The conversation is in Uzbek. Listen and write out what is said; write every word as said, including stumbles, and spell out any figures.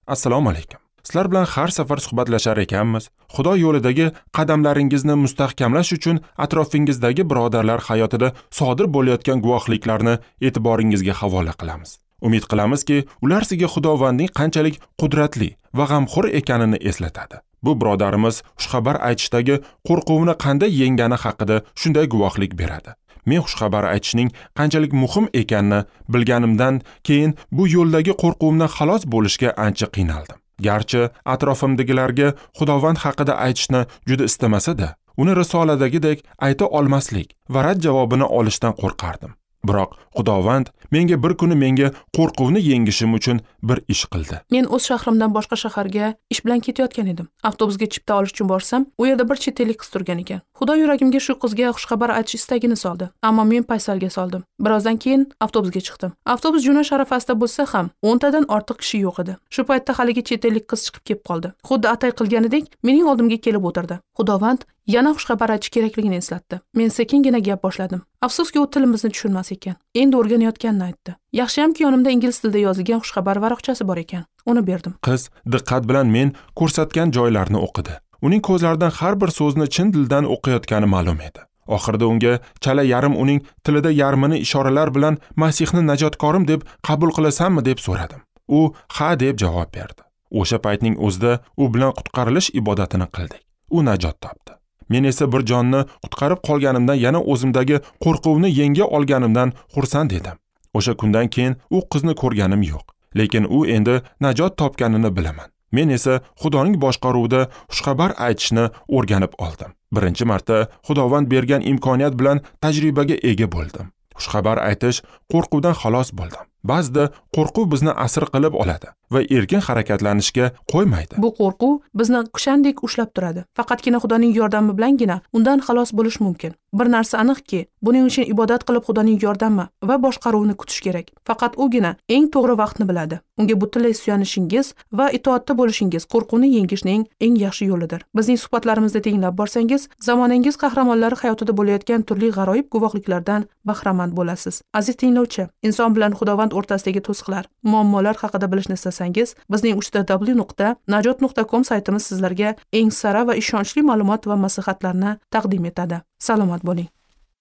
Assalomu alaykum. Sizlar bilan har safar suhbatlashar ekanmiz. Xudo yo'lidagi qadamlaringizni mustahkamlash uchun atrofingizdagi birodarlar hayotida sodir bo'layotgan guvohliklarni e'tiboringizga havola qilamiz. Umid qilamizki, ular sizga Xudovandning qanchalik qudratli va g'amxo'r ekanini eslatadi. Bu birodarimiz xushxabar aytishdagi qo'rquvni qanday yengani haqida shunday guvohlik beradi. Men xushxabar aytishning qanchalik muhim ekanini bilganimdan keyin bu yo'ldagi qo'rquvimdan xalos bo'lishga ancha qiynaldim. Garchi atrofimdagilarga Xudovand haqida aytishni juda istamasa-da, uni risoladagidek ayta olmaslik va rad javobini olishdan qo'rqardim. Biroq Xudovand menga bir kuni menga qo'rquvni yengishim uchun bir ish qildi. Men o'z shahrimdan boshqa shaharga ish bilan ketayotgan edim. Avtobusga chipta olish uchun borsam, u yerda bir chet ellik qiz turgan ekan. Xudo yuragimga shu qizga xushxabar aytish istagini soldi, ammo men paysalga soldim. Birozdan keyin avtobusga chiqdim. Avtobus jo'nash arafasida bo'lsa ham, o'ntadan ortiq kishi yo'q edi. Shu paytda haligi chet ellik qiz chiqib kelib qoldi. Xuddi atay qilganidek mening oldimga kelib o'tirdi. Xudovand yana xushxabar aytish kerakligini eslatdi. Men sekingina gap boshladim. Afsuski, u tilimizni tushunmas ekan. Endi o'rganayotganini aytdi. Yaxshiyamki yonimda ingliz tilida yozilgan xushxabar varaqchasi bor ekan. Uni berdim. Qiz diqqat bilan men ko'rsatgan joylarni o'qidi. Uning ko'zlaridan har bir so'zni chin dildan o'qiyotgani ma'lum edi. Oxirida unga chala yarim uning tilida yarmini ishoralar bilan Masihni najotkorim deb qabul qilasanmi deb so'radim. U ha deb javob berdi. O'sha paytning o'zida u bilan qutqarilish ibodatini qildik. U najot topdi. Men esa bir jonni qutqarib qolganimdan yana o'zimdagi qo'rquvni yenga olganimdan xursand edim. O'sha kundan keyin u qizni ko'rganim yo'q, lekin u endi najot topganini bilaman. Men esa Xudoning boshqaruvida xushxabar aytishni o'rganib oldim. Birinchi marta Xudovand bergan imkoniyat bilan tajribaga ega bo'ldim. Xushxabar aytish qo'rquvdan xalos bo'ldim. Ba'zida qo'rquv bizni asir qilib oladi va erkin harakatlanishga qo'ymaydi. Bu qo'rquv bizni kushandek ushlab turadi. Faqatgina Xudoning yordami bilangina undan xalos bo'lish mumkin. Bir narsa aniqki, buning uchun ibodat qilib Xudoning yordami va boshqaruvini kutish kerak. Faqat ugina eng to'g'ri vaqtni biladi. Unga butunlay suyanishingiz va itoatda bo'lishingiz qo'rquvni yengishning eng yaxshi yo'lidir. Bizning suhbatlarimizda tinglab borsangiz, zamonangiz qahramonlari hayotida bo'layotgan turli g'aroyib guvohliklardan bahramand bo'lasiz. Aziz tinglovchi, inson bilan Xudovand o'rtasidagi to'siqlar, muammolar haqida bilishni istasangiz, bizning uch w nuqta najot nuqta com saytimiz sizlarga eng sara va ishonchli ma'lumot va maslahatlarni taqdim etadi. Salomat bo'ling.